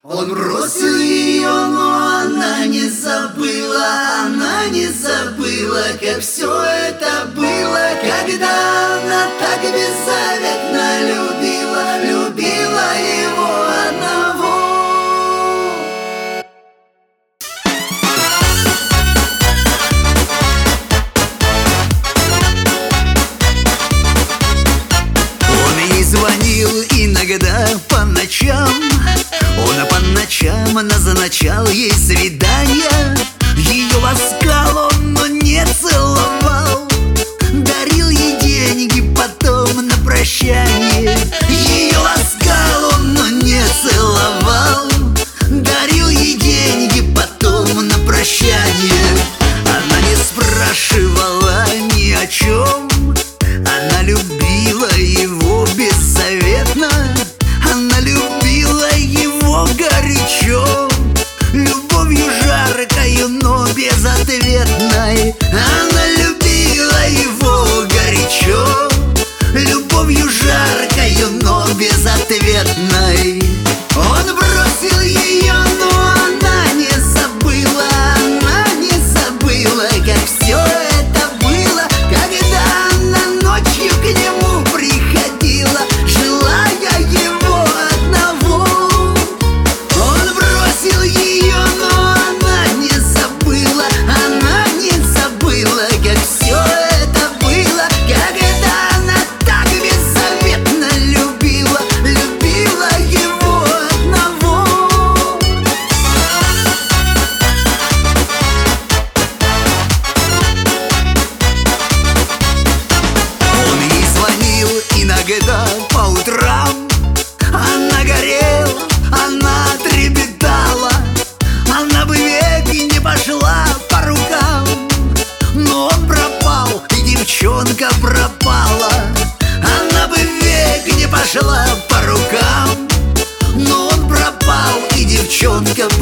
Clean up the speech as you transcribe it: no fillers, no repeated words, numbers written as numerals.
Он бросил ее, но она не забыла, как все это было, когда она так беззаветно любила его одного. Он ей звонил иногда по ночам, он по ночам назначал ей свидания. Ее ласкал он, но не целовал, дарил ей деньги потом на прощание. Ее ласкал он, но не целовал, дарил ей деньги потом на прощание. Она не спрашивала ни о чем, она любила его беззаветно, она любила его горячо, любовью жаркою, но безответной. Она любила его горячо, любовью жаркою, но безответной. Он бросил ее, но она не забыла, как все это было, когда она ночью к нему приходила, желая его одного. Он бросил ее, но она не забыла, как все это было, когда она так беззаветно любила его одного. Он ей звонил иногда по утрам, она горела, она трепетала, она бы век не пошла по рукам, но он пропал, и девчонка пропала. Она бы век не пошла по рукам, но он пропал, и девчонка